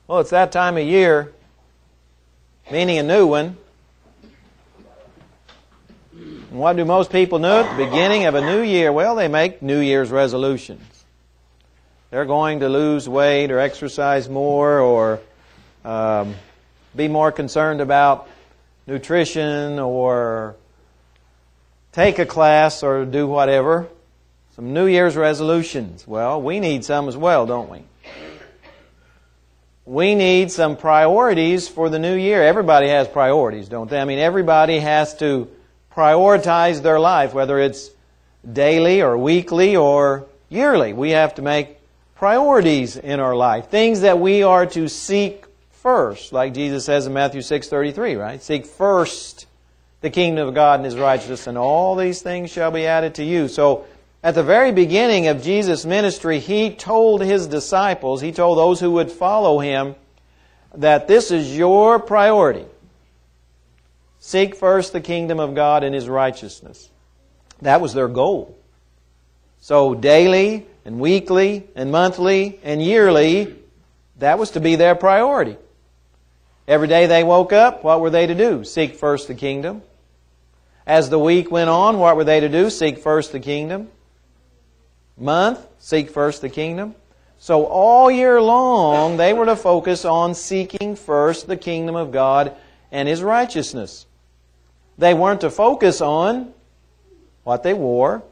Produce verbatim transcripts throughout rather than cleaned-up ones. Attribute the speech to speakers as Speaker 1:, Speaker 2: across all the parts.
Speaker 1: Well, it's that time of year, meaning a new one. And what do most people do at the beginning of a new year? Well, they make New Year's resolutions. They're going to lose weight or exercise more or um, be more concerned about nutrition or take a class or do whatever. Some New Year's resolutions. Well, we need some as well, don't we? We need some priorities for the new year. Everybody has priorities, don't they? I mean, everybody has to prioritize their life, whether it's daily or weekly or yearly. We have to make priorities in our life. Things that we are to seek first, like Jesus says in Matthew six thirty-three, right? Seek first the kingdom of God and His righteousness, and all these things shall be added to you. So, at the very beginning of Jesus' ministry, He told His disciples, He told those who would follow Him, that this is your priority. Seek first the kingdom of God and His righteousness. That was their goal. So daily and weekly and monthly and yearly, that was to be their priority. Every day they woke up, what were they to do? Seek first the kingdom. As the week went on, what were they to do? Seek first the kingdom. Month, seek first the kingdom. So all year long, they were to focus on seeking first the kingdom of God and His righteousness. They weren't to focus on what they wore,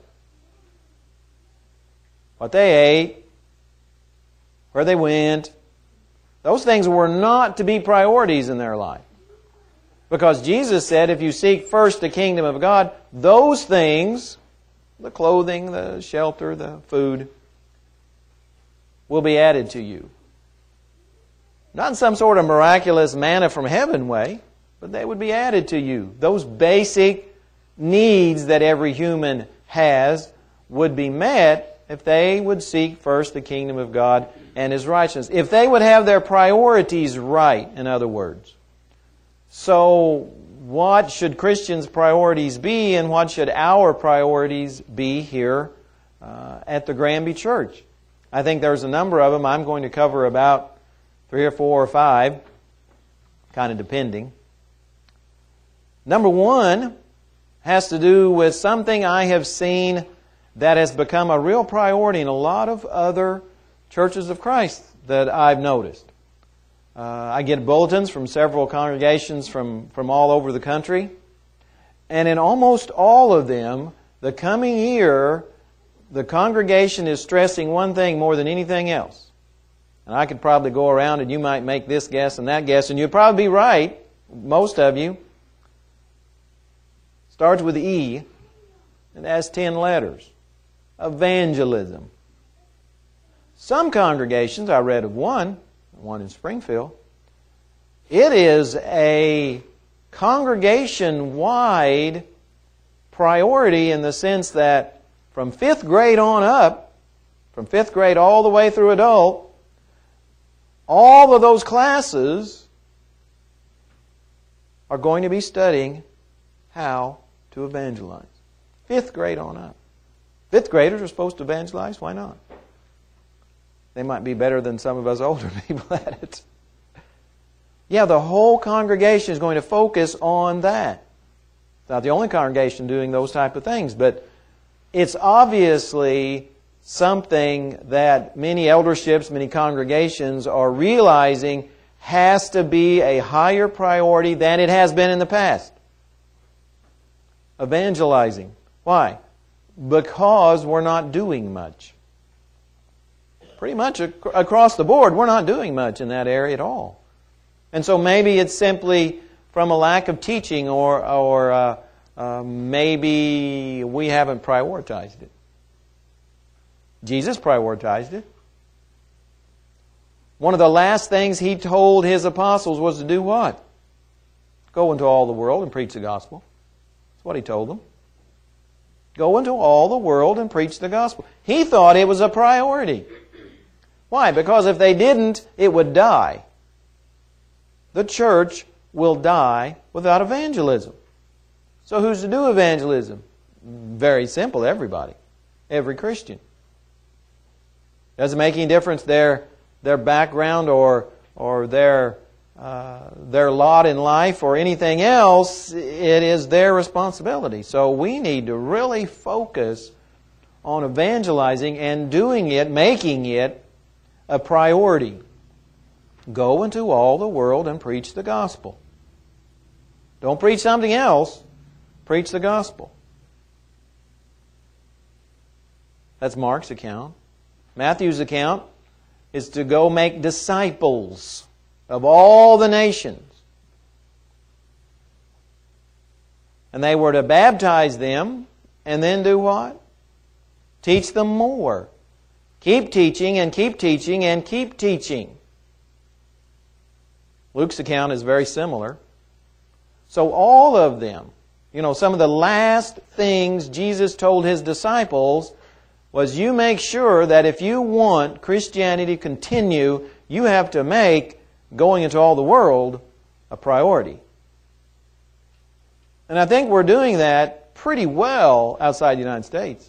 Speaker 1: what they ate, where they went. Those things were not to be priorities in their life. Because Jesus said, if you seek first the kingdom of God, those things, the clothing, the shelter, the food, will be added to you. Not in some sort of miraculous manna from heaven way, but they would be added to you. Those basic needs that every human has would be met if they would seek first the kingdom of God and His righteousness. If they would have their priorities right, in other words. So, what should Christians' priorities be, and what should our priorities be here uh, at the Granby Church? I think there's a number of them. I'm going to cover about three or four or five, kind of depending. Number one has to do with something I have seen that has become a real priority in a lot of other churches of Christ that I've noticed. Uh, I get bulletins from several congregations from, from all over the country. And in almost all of them, the coming year, the congregation is stressing one thing more than anything else. And I could probably go around and you might make this guess and that guess, and you'd probably be right, most of you. Starts with E and has ten letters. Evangelism. Some congregations, I read of one, one in Springfield, it is a congregation-wide priority in the sense that from fifth grade on up, from fifth grade all the way through adult, all of those classes are going to be studying how to evangelize. Fifth grade on up. Fifth graders are supposed to evangelize. Why not? They might be better than some of us older people at it. Yeah, the whole congregation is going to focus on that. It's not the only congregation doing those type of things, but it's obviously something that many elderships, many congregations are realizing has to be a higher priority than it has been in the past. Evangelizing. Why? Because we're not doing much. Pretty much ac- across the board, we're not doing much in that area at all. And so maybe it's simply from a lack of teaching, or, or uh, uh, maybe we haven't prioritized it. Jesus prioritized it. One of the last things He told His apostles was to do what? Go into all the world and preach the gospel. That's what He told them. Go into all the world and preach the gospel. He thought it was a priority. Why? Because if they didn't, it would die. The church will die without evangelism. So who's to do evangelism? Very simple, everybody. Every Christian. Doesn't make any difference their, their background or or their uh, their lot in life or anything else, it is their responsibility. So we need to really focus on evangelizing and doing it, making it a priority. Go into all the world and preach the gospel. Don't preach something else. Preach the gospel. That's Mark's account. Matthew's account is to go make disciples of all the nations. And they were to baptize them and then do what? Teach them more. Keep teaching and keep teaching and keep teaching. Luke's account is very similar. So all of them, you know, some of the last things Jesus told His disciples was, you make sure that if you want Christianity to continue, you have to make going into all the world a priority. And I think we're doing that pretty well outside the United States.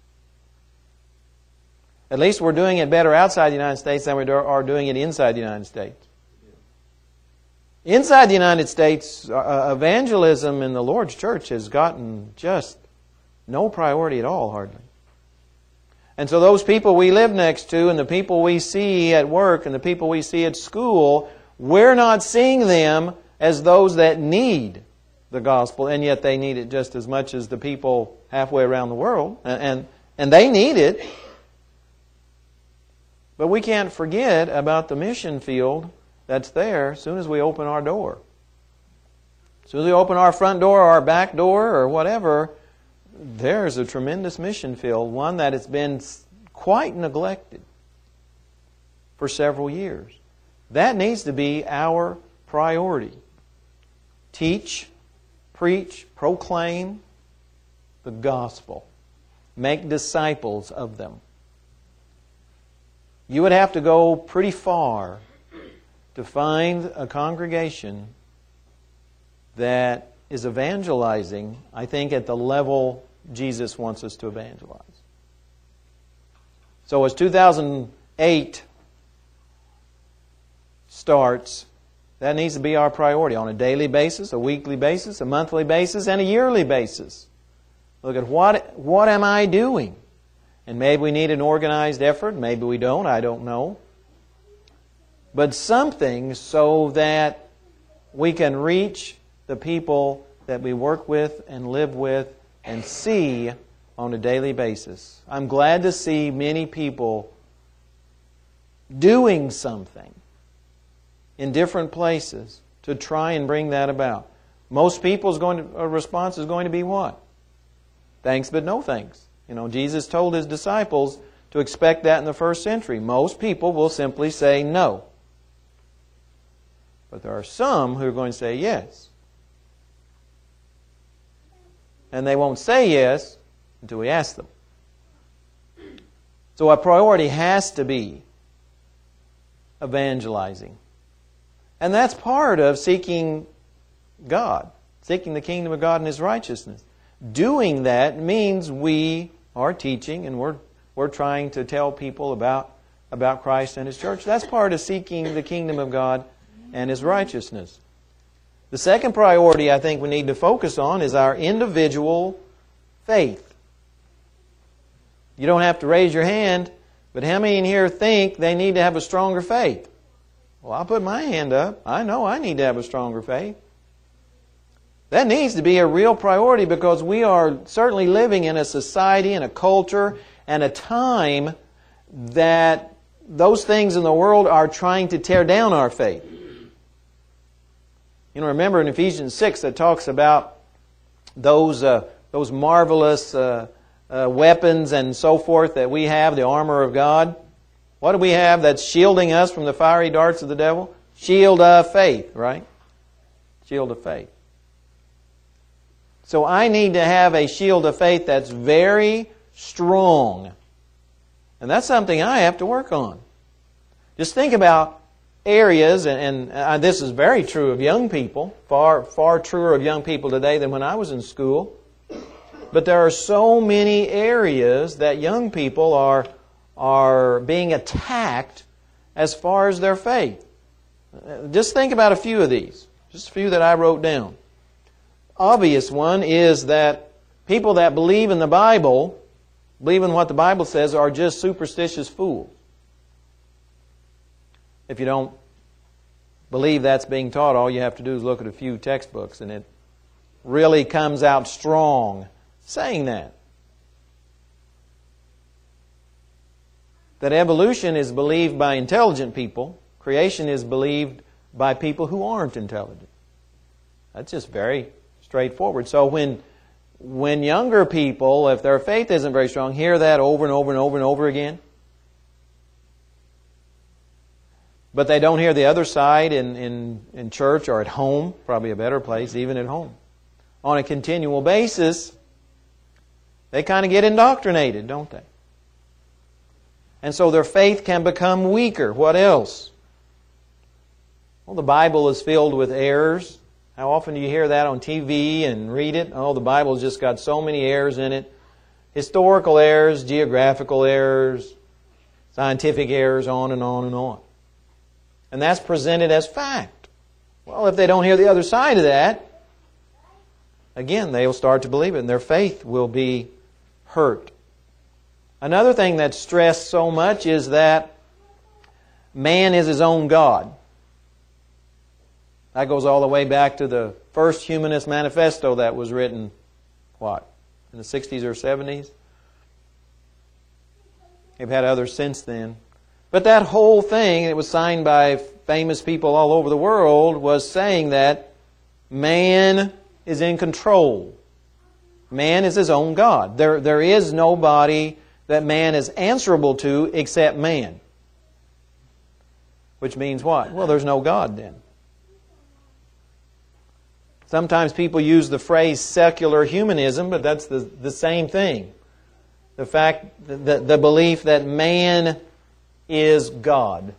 Speaker 1: At least we're doing it better outside the United States than we are doing it inside the United States. Inside the United States, uh, evangelism in the Lord's church has gotten just no priority at all, hardly. And so those people we live next to and the people we see at work and the people we see at school, we're not seeing them as those that need the gospel, and yet they need it just as much as the people halfway around the world. And, and, and they need it. But we can't forget about the mission field that's there as soon as we open our door. As soon as we open our front door or our back door or whatever, there's a tremendous mission field, one that has been quite neglected for several years. That needs to be our priority. Teach, preach, proclaim the gospel. Make disciples of them. You would have to go pretty far to find a congregation that is evangelizing, I think, at the level Jesus wants us to evangelize. So as two thousand eight starts, that needs to be our priority on a daily basis, a weekly basis, a monthly basis, and a yearly basis. Look at what, what am I doing? And maybe we need an organized effort, maybe we don't, I don't know. But something so that we can reach the people that we work with and live with and see on a daily basis. I'm glad to see many people doing something in different places to try and bring that about. Most people's going to, a response is going to be what? Thanks but no thanks. You know, Jesus told His disciples to expect that in the first century. Most people will simply say no. But there are some who are going to say yes. And they won't say yes until we ask them. So our priority has to be evangelizing. And that's part of seeking God, seeking the kingdom of God and His righteousness. Doing that means we are teaching and we're we're trying to tell people about, about Christ and His church. That's part of seeking the kingdom of God and His righteousness. The second priority I think we need to focus on is our individual faith. You don't have to raise your hand, but how many in here think they need to have a stronger faith? Well, I'll put my hand up. I know I need to have a stronger faith. That needs to be a real priority because we are certainly living in a society and a culture and a time that those things in the world are trying to tear down our faith. You know, remember in Ephesians six that talks about those uh, those marvelous uh, uh, weapons and so forth that we have, the armor of God. What do we have that's shielding us from the fiery darts of the devil? Shield of faith, right? Shield of faith. So I need to have a shield of faith that's very strong. And that's something I have to work on. Just think about areas, and, and this is very true of young people, far, far truer of young people today than when I was in school. But there are so many areas that young people are, are being attacked as far as their faith. Just think about a few of these. Just a few that I wrote down. Obvious one is that people that believe in the Bible, believe in what the Bible says, are just superstitious fools. If you don't believe that's being taught, all you have to do is look at a few textbooks, and it really comes out strong saying that. That evolution is believed by intelligent people. Creation is believed by people who aren't intelligent. That's just very straightforward. So when when younger people, if their faith isn't very strong, hear that over and over and over and over again, but they don't hear the other side in, in, in church or at home, probably a better place, even at home, on a continual basis, they kind of get indoctrinated, don't they? And so their faith can become weaker. What else? Well, the Bible is filled with errors. How often do you hear that on T V and read it? Oh, the Bible's just got so many errors in it. Historical errors, geographical errors, scientific errors, on and on and on. And that's presented as fact. Well, if they don't hear the other side of that, again, they'll start to believe it, and their faith will be hurt. Another thing that's stressed so much is that man is his own God. That goes all the way back to the first Humanist Manifesto that was written, what, in the sixties or seventies? They've had others since then. But that whole thing, it was signed by famous people all over the world, was saying that man is in control. Man is his own God. There, there is nobody that man is answerable to except man. Which means what? Well, there's no God then. Sometimes people use the phrase secular humanism, but that's the, the same thing. The fact, the, the belief that man is God.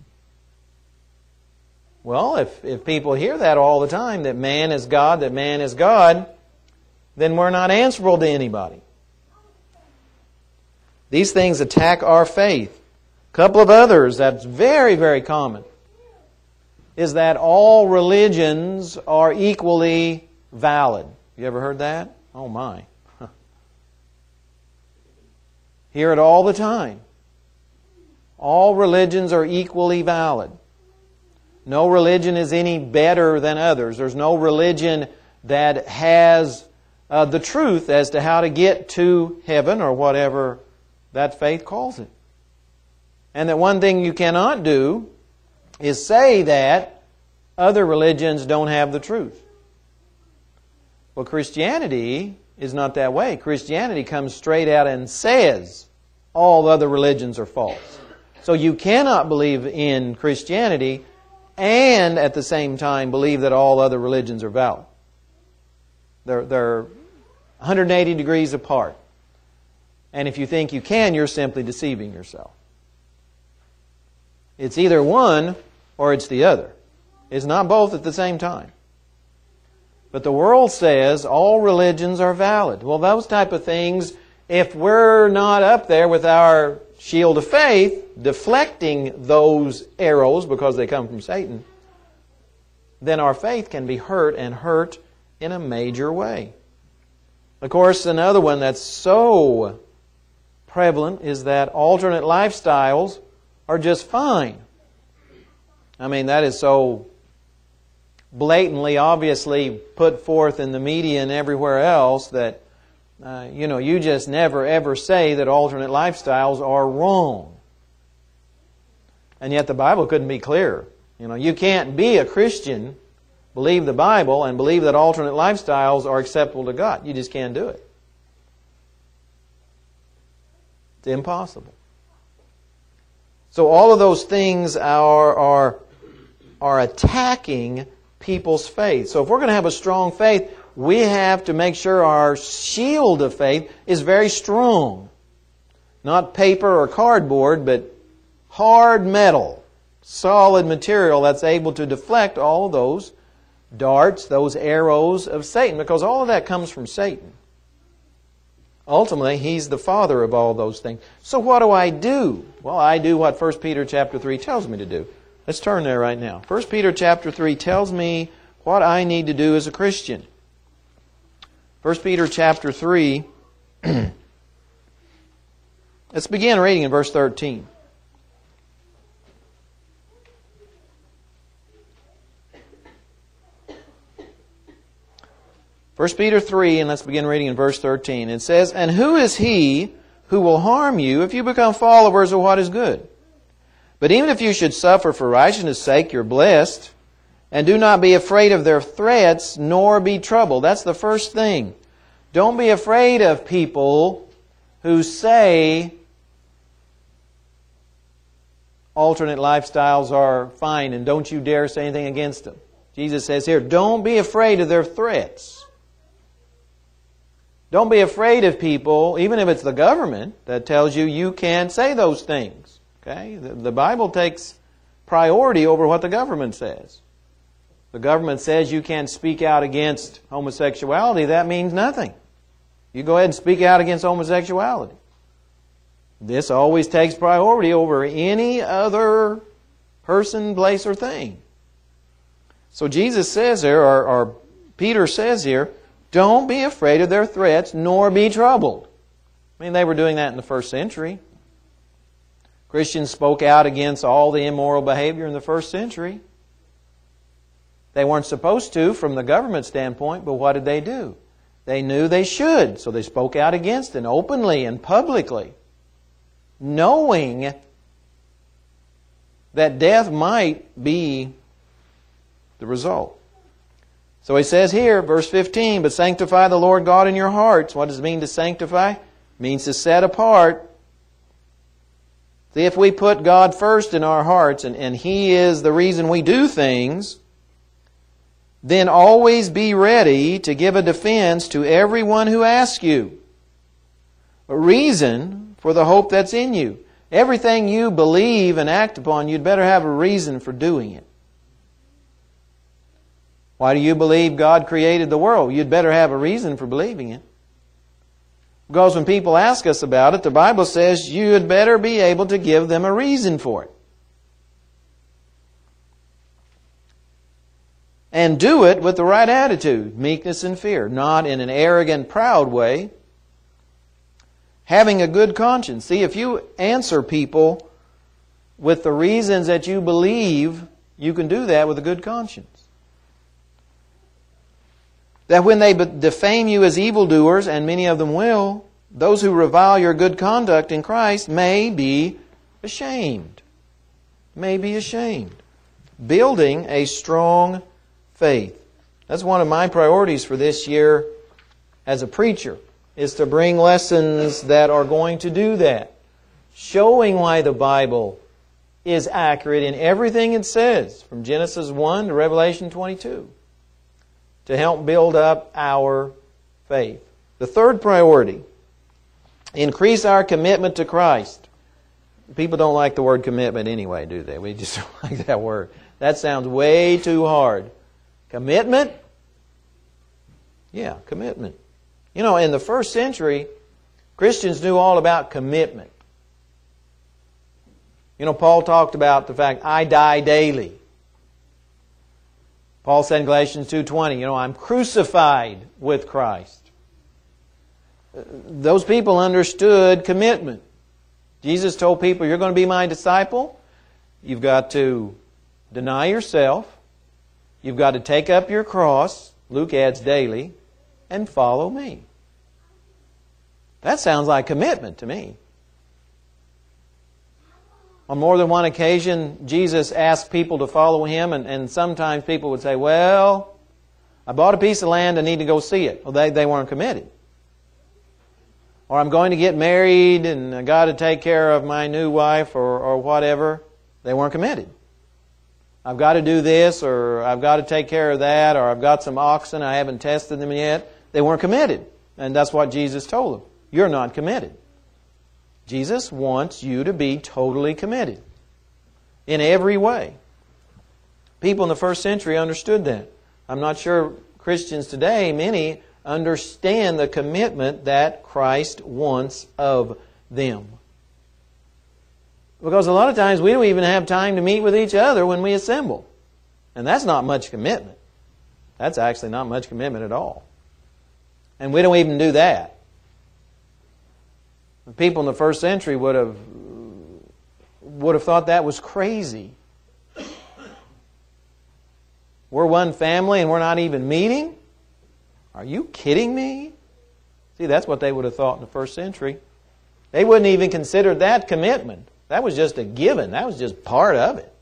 Speaker 1: Well, if, if people hear that all the time, that man is God, that man is God, then we're not answerable to anybody. These things attack our faith. A couple of others that's very, very common is that all religions are equally valid. You ever heard that? Oh my. Hear it all the time. All religions are equally valid. No religion is any better than others. There's no religion that has uh, the truth as to how to get to heaven or whatever that faith calls it. And that one thing you cannot do is say that other religions don't have the truth. Well, Christianity is not that way. Christianity comes straight out and says all other religions are false. So you cannot believe in Christianity and at the same time believe that all other religions are valid. They're, they're one hundred eighty degrees apart. And if you think you can, you're simply deceiving yourself. It's either one or it's the other. It's not both at the same time. But the world says all religions are valid. Well, those type of things, if we're not up there with our shield of faith, deflecting those arrows because they come from Satan, then our faith can be hurt and hurt in a major way. Of course, another one that's so prevalent is that alternate lifestyles are just fine. I mean, that is so blatantly, obviously put forth in the media and everywhere else that, uh, you know, you just never ever say that alternate lifestyles are wrong. And yet the Bible couldn't be clearer. You know, you can't be a Christian, believe the Bible, and believe that alternate lifestyles are acceptable to God. You just can't do it. It's impossible. So all of those things are, are, are attacking people's faith. So if we're going to have a strong faith, we have to make sure our shield of faith is very strong. Not paper or cardboard, but hard metal, solid material that's able to deflect all of those darts, those arrows of Satan, because all of that comes from Satan. Ultimately, he's the father of all those things. So what do I do? Well, I do what First Peter chapter three tells me to do. Let's turn there right now. First Peter chapter three tells me what I need to do as a Christian. First Peter chapter three. Let's begin reading in verse thirteen. First Peter three, and let's begin reading in verse thirteen. It says, "And who is he who will harm you if you become followers of what is good? But even if you should suffer for righteousness' sake, you're blessed. And do not be afraid of their threats, nor be troubled." That's the first thing. Don't be afraid of people who say alternate lifestyles are fine and don't you dare say anything against them. Jesus says here, don't be afraid of their threats. Don't be afraid of people, even if it's the government that tells you you can't say those things. Okay? The, the Bible takes priority over what the government says. The government says you can't speak out against homosexuality, that means nothing. You go ahead and speak out against homosexuality. This always takes priority over any other person, place, or thing. So Jesus says there, or, or Peter says here, don't be afraid of their threats, nor be troubled. I mean, they were doing that in the first century. Christians spoke out against all the immoral behavior in the first century. They weren't supposed to from the government standpoint, but what did they do? They knew they should, so they spoke out against it openly and publicly, knowing that death might be the result. So he says here, verse fifteen, "But sanctify the Lord God in your hearts." What does it mean to sanctify? It means to set apart. See, if we put God first in our hearts, and, and He is the reason we do things, then always be ready to give a defense to everyone who asks you a reason for the hope that's in you. Everything you believe and act upon, you'd better have a reason for doing it. Why do you believe God created the world? You'd better have a reason for believing it. Because when people ask us about it, the Bible says you had better be able to give them a reason for it. And do it with the right attitude, meekness and fear, not in an arrogant, proud way. Having a good conscience. See, if you answer people with the reasons that you believe, you can do that with a good conscience. That when they defame you as evildoers, and many of them will, those who revile your good conduct in Christ may be ashamed. May be ashamed. Building a strong faith. That's one of my priorities for this year as a preacher, is to bring lessons that are going to do that. Showing why the Bible is accurate in everything it says, from Genesis one to Revelation twenty-two. To help build up our faith. The third priority, increase our commitment to Christ. People don't like the word commitment anyway, do they? We just don't like that word. That sounds way too hard. Commitment? Yeah, commitment. You know, in the first century, Christians knew all about commitment. You know, Paul talked about the fact, I die daily. Paul said in Galatians two twenty, you know, I'm crucified with Christ. Those people understood commitment. Jesus told people, you're going to be my disciple. You've got to deny yourself. You've got to take up your cross, Luke adds daily, and follow me. That sounds like commitment to me. On more than one occasion, Jesus asked people to follow Him, and, and sometimes people would say, well, I bought a piece of land, I need to go see it. Well, they, they weren't committed. Or I'm going to get married, and I got to take care of my new wife, or, or whatever. They weren't committed. I've got to do this, or I've got to take care of that, or I've got some oxen, I haven't tested them yet. They weren't committed. And that's what Jesus told them. You're not committed. Jesus wants you to be totally committed in every way. People in the first century understood that. I'm not sure Christians today, many, understand the commitment that Christ wants of them. Because a lot of times we don't even have time to meet with each other when we assemble. And that's not much commitment. That's actually not much commitment at all. And we don't even do that. The people in the first century would have would have thought that was crazy. We're one family and we're not even meeting? Are you kidding me? See, that's what they would have thought in the first century. They wouldn't even consider that commitment. That was just a given. That was just part of it.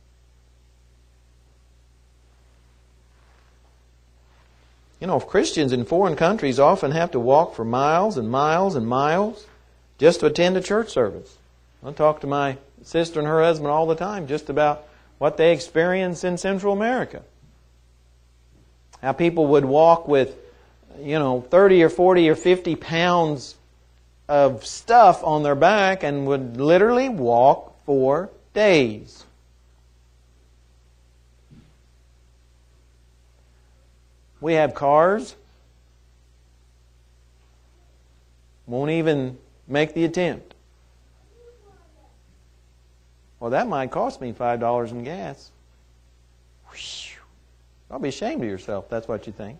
Speaker 1: You know, Christians in foreign countries often have to walk for miles and miles and miles just to attend a church service. I talk to my sister and her husband all the time just about what they experience in Central America. How people would walk with, you know, thirty or forty or fifty pounds of stuff on their back and would literally walk for days. We have cars. Won't even make the attempt. Well, that might cost me five dollars in gas. Whew. I'll be ashamed of yourself if that's what you think.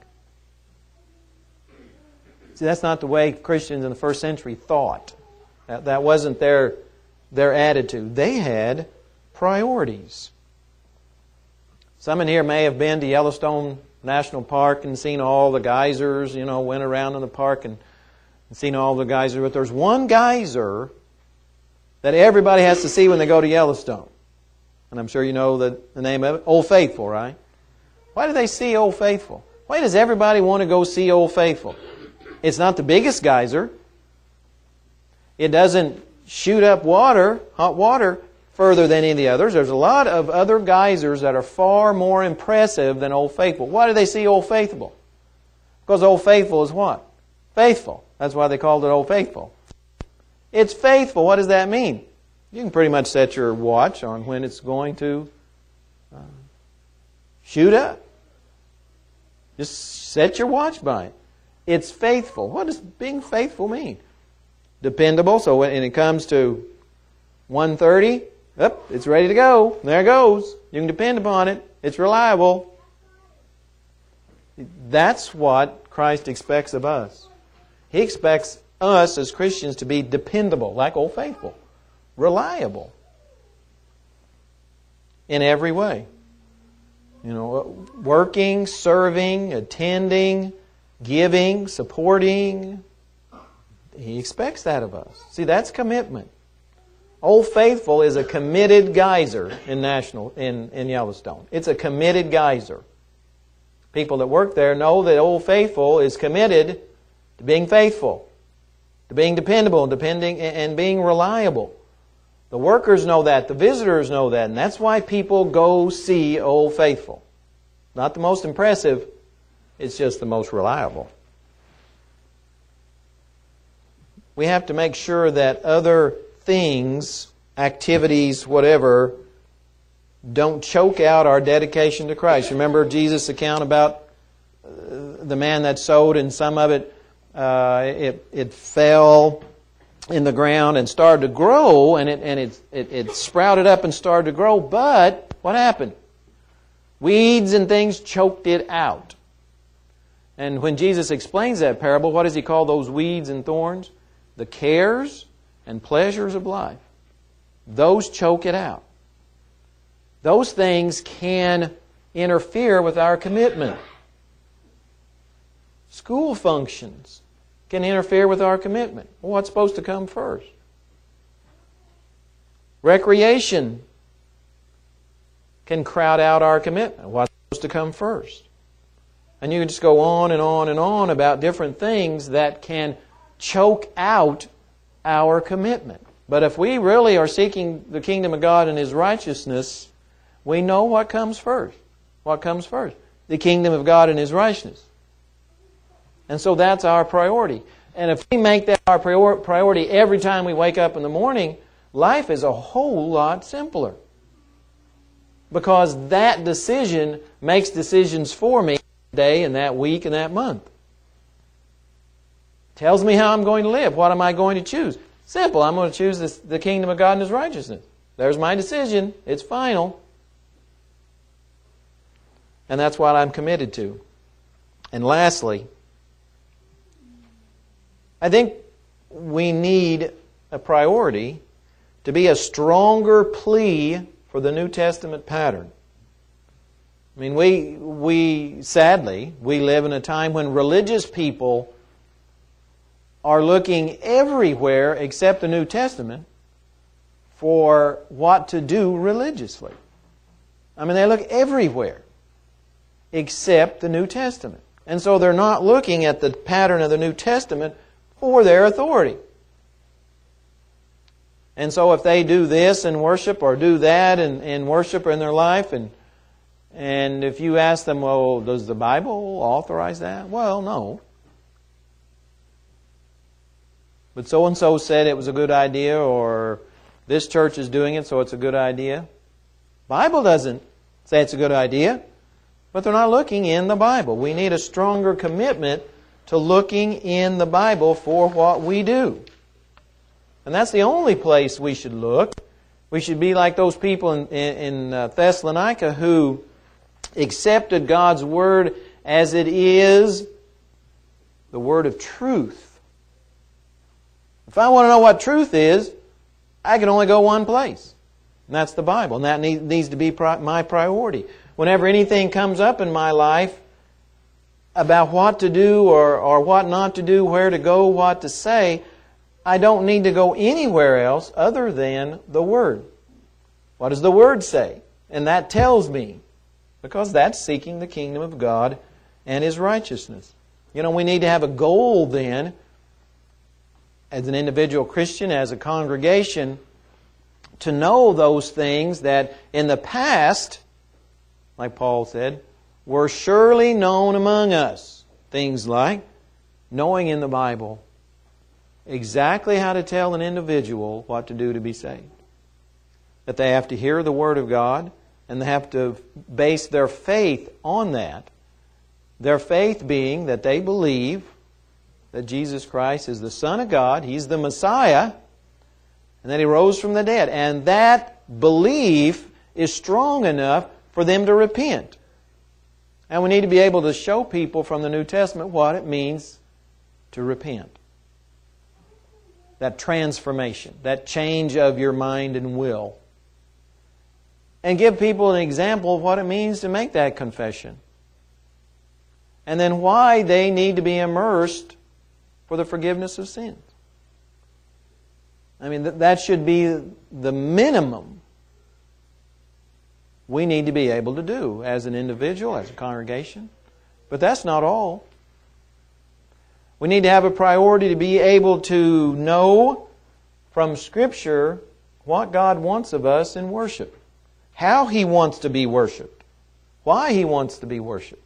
Speaker 1: See, that's not the way Christians in the first century thought. That, that wasn't their, their attitude. They had priorities. Some in here may have been to Yellowstone National Park and seen all the geysers, you know, went around in the park and, and seen all the geysers. But there's one geyser that everybody has to see when they go to Yellowstone. And I'm sure you know the, the name of it. Old Faithful, right? Why do they see Old Faithful? Why does everybody want to go see Old Faithful? It's not the biggest geyser. It doesn't shoot up water, hot water, further than any of the others. There's a lot of other geysers that are far more impressive than Old Faithful. Why do they see Old Faithful? Because Old Faithful is what? Faithful. That's why they called it Old Faithful. It's faithful. What does that mean? You can pretty much set your watch on when it's going to uh, shoot up. Just set your watch by it. It's faithful. What does being faithful mean? Dependable. So when it comes to one thirty, up, it's ready to go. There it goes. You can depend upon it. It's reliable. That's what Christ expects of us. He expects us as Christians to be dependable, like Old Faithful, reliable in every way. You know, working, serving, attending, giving, supporting. He expects that of us. See, that's commitment. Old Faithful is a committed geyser in National in, in Yellowstone. It's a committed geyser. People that work there know that Old Faithful is committed to being faithful, to being dependable, depending and being reliable. The workers know that. The visitors know that. And that's why people go see Old Faithful. Not the most impressive. It's just the most reliable. We have to make sure that other things, activities, whatever, don't choke out our dedication to Christ. Remember Jesus' account about the man that sowed, and some of it, uh, it, it fell in the ground and started to grow, and it and it, it it sprouted up and started to grow. But what happened? Weeds and things choked it out. And when Jesus explains that parable, what does He call those weeds and thorns? The cares and pleasures of life. Those choke it out. Those things can interfere with our commitment. School functions can interfere with our commitment. Well, what's supposed to come first? Recreation can crowd out our commitment. What's supposed to come first? And you can just go on and on and on about different things that can choke out our commitment. But if we really are seeking the kingdom of God and His righteousness, we know what comes first. What comes first? The kingdom of God and His righteousness. And so that's our priority. And if we make that our priority every time we wake up in the morning, life is a whole lot simpler. Because that decision makes decisions for me that day and that week and that month. Tells me how I'm going to live. What am I going to choose? Simple. I'm going to choose this, the kingdom of God and His righteousness. There's my decision. It's final. And that's what I'm committed to. And lastly, I think we need a priority to be a stronger plea for the New Testament pattern. I mean, we, we sadly, we live in a time when religious people are looking everywhere except the New Testament for what to do religiously. I mean, they look everywhere except the New Testament. And so they're not looking at the pattern of the New Testament for their authority. And so if they do this in worship or do that in, in worship in their life, and and if you ask them, well, does the Bible authorize that? Well, no. But so-and-so said it was a good idea, or this church is doing it, so it's a good idea. Bible doesn't say it's a good idea, but they're not looking in the Bible. We need a stronger commitment to looking in the Bible for what we do. And that's the only place we should look. We should be like those people in, in, in uh, Thessalonica who accepted God's Word as it is, the Word of truth. If I want to know what truth is, I can only go one place. And that's the Bible. And that need, needs to be pri- my priority. Whenever anything comes up in my life about what to do or, or what not to do, where to go, what to say, I don't need to go anywhere else other than the Word. What does the Word say? And that tells me, because that's seeking the kingdom of God and His righteousness. You know, we need to have a goal then, as an individual Christian, as a congregation, to know those things that in the past, like Paul said, were surely known among us. Things like knowing in the Bible exactly how to tell an individual what to do to be saved. That they have to hear the Word of God, and they have to base their faith on that. Their faith being that they believe that Jesus Christ is the Son of God, He's the Messiah, and that He rose from the dead. And that belief is strong enough for them to repent. And we need to be able to show people from the New Testament what it means to repent. That transformation, that change of your mind and will. And give people an example of what it means to make that confession. And then why they need to be immersed for the forgiveness of sins. I mean, that should be the minimum we need to be able to do as an individual, as a congregation. But that's not all. We need to have a priority to be able to know from Scripture what God wants of us in worship. How He wants to be worshipped. Why He wants to be worshipped.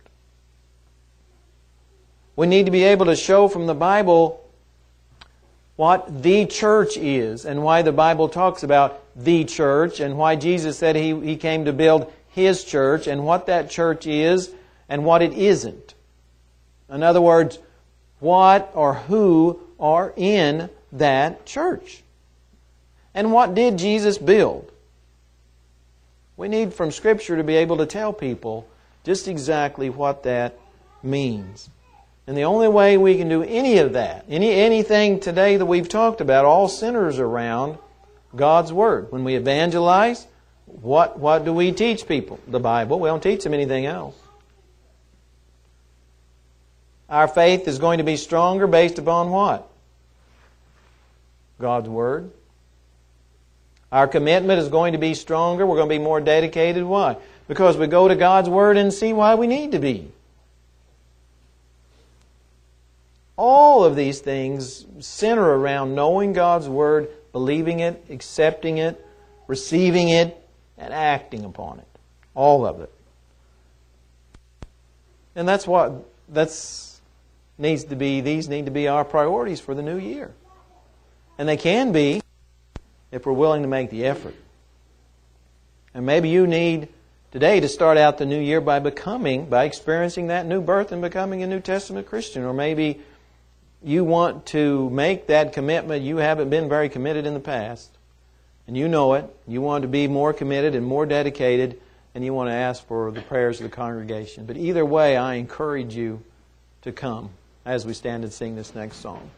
Speaker 1: We need to be able to show from the Bible what the church is and why the Bible talks about the church and why Jesus said He, he came to build His church and what that church is and what it isn't. In other words, what or who are in that church. And what did Jesus build? We need from Scripture to be able to tell people just exactly what that means. And the only way we can do any of that, any anything today that we've talked about, all centers around God's Word. When we evangelize, what, what do we teach people? The Bible. We don't teach them anything else. Our faith is going to be stronger based upon what? God's Word. Our commitment is going to be stronger. We're going to be more dedicated. Why? Because we go to God's Word and see why we need to be. All of these things center around knowing God's Word, believing it, accepting it, receiving it, and acting upon it. All of it. And that's what that's needs to be, these need to be our priorities for the new year. And they can be if we're willing to make the effort. And maybe you need today to start out the new year by becoming, by experiencing that new birth and becoming a New Testament Christian. Or maybe you want to make that commitment. You haven't been very committed in the past. And you know it. You want to be more committed and more dedicated, and you want to ask for the prayers of the congregation. But either way, I encourage you to come as we stand and sing this next song.